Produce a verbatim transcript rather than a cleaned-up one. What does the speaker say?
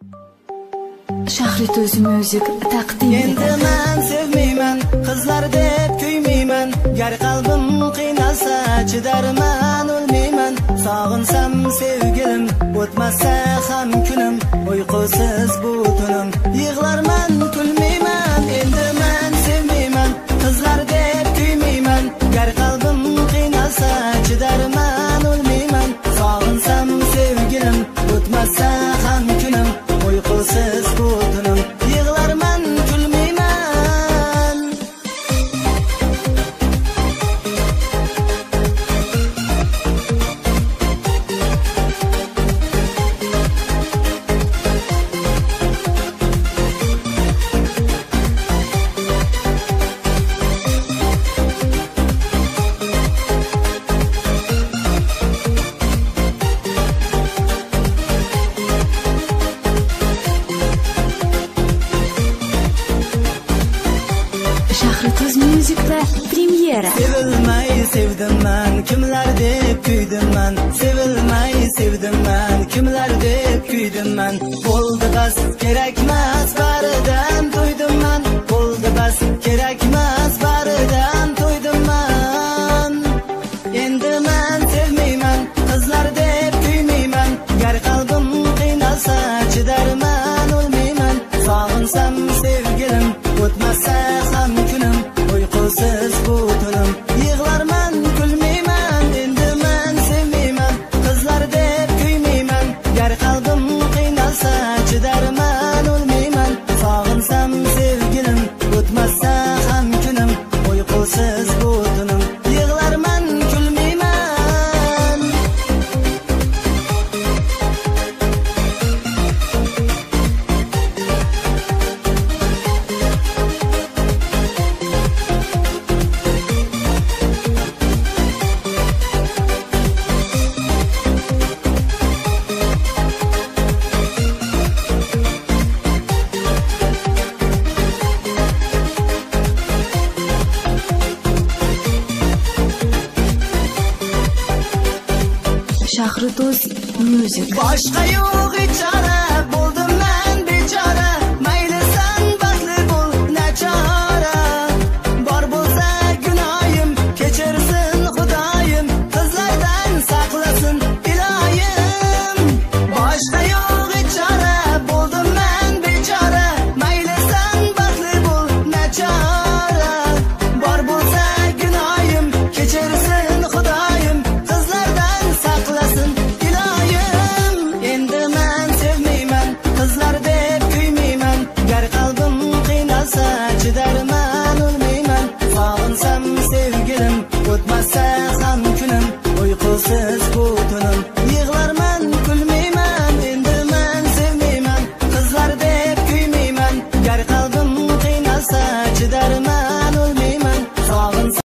Shahrituz Music taqdim etadi. Endi men sevmayman, qizlar deb kuymayman. Gar qalbim qiynalsa chidarman, o'lmayman. Sog'insam sevgilim, o'tmasa ham kunim. Uyqusiz bu tunim, yig'larman, kulmayman. Endi men sevmayman, qizlar deb kuymayman. Gar qalbim qiynalsa chidarman, o'lmayman. Sog'insam sevgilim, o'tmasa ham kunim. Uyqusiz bu tunim, yig'larman, kulmayman. Shahrituz Music'da premyera. Sevilmay sevdim men, kimlar deb kuydim men. Sevilmay sevdim men, kimlar deb kuydim men. Bo'ldi bas, kerakmas, baridan to'ydim men. Bo'ldi bas, kerakmas, baridan to'ydim men. Endi men sevmayman, qizlar deb kuymayman. Gar qalbim qiynalsa chidarman, o'lmayman. Sog'insam sevgilim, o'tmasa ham kunim. Uyqusiz bu tunim, yig'larman, kulmayman. Endi men sevmayman, qizlar deb kuymayman. Gar qalbim qiynalsa chidarman, o'lmayman. Sog'insam sevgilim, o'tmasa ham kunim. Uyqusiz bu tunim, yig'larman, kulmayman. Shahrituz Music. Boshqa yo'q ichara, bo'ldim men bechora. Mayli sen baxtli bo'l, nachora. Bor bo'lsa gunoyim, kechirsin Xudoyim. Qizlardan saqlasin iloyim. Boshqa yo'q ichara, bo'ldim men bechora. Mayli sen baxtli bo'l, nachora. Bor bo'lsa gunoyim, kechirsin Xudoyim. Qizlardan saqlasin iloyim. Endi men sevmayman, qizlar deb kuymayman. Gar qalbim qiynalsa chidarman, o'lmayman. Sog'insam sevgilim, o'tmasa ham kunim. Uyqusiz bu tunim,